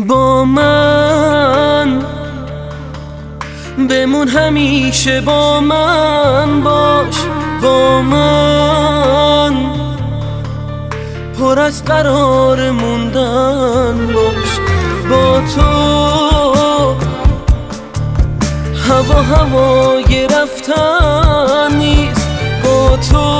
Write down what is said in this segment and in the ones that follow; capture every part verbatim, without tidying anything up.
با من بمون، همیشه با من باش، با من پر از قرار موندن باش. با تو هوا هوای رفتن نیست، با تو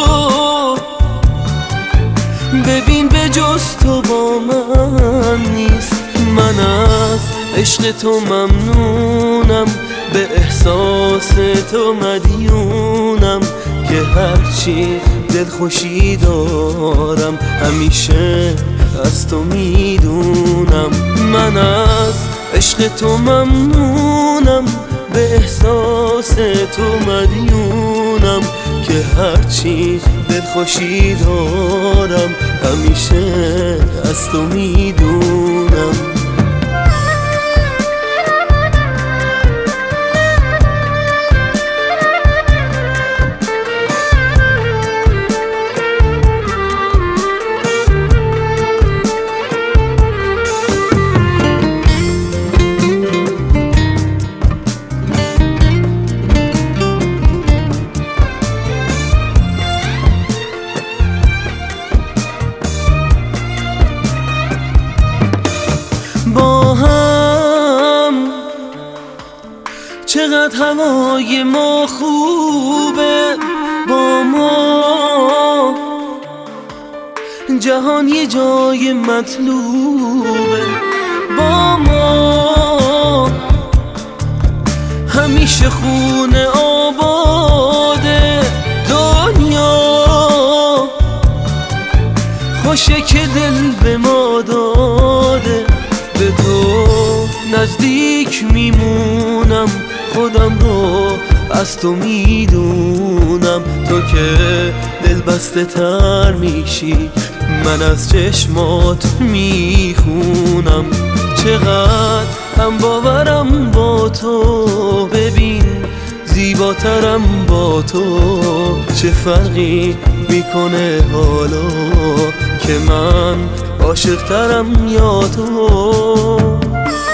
ببین به جز تو با من نیست. من از عشق تو ممنونم، به احساس تو مدیونم، که هرچی دلخوشی دارم همیشه از تو میدونم. من از عشق تو ممنونم، به احساس تو مدیونم، که هرچی دلخوشی دارم همیشه از تو میدونم. با هم چقدر هوای ما خوبه، با ما جهان یه جای مطلوبه. با ما همیشه خونه آباده، دنیا خوشه که دل به ما داده. به تو نزدیک میمونم، خودم رو از تو میدونم. تو که دل بسته تر میشی، من از چشمات میخونم. چقدر هم باورم با تو، ببین زیباترم با تو. چه فرقی میکنه حالا که من عاشق‌ترم یا تو؟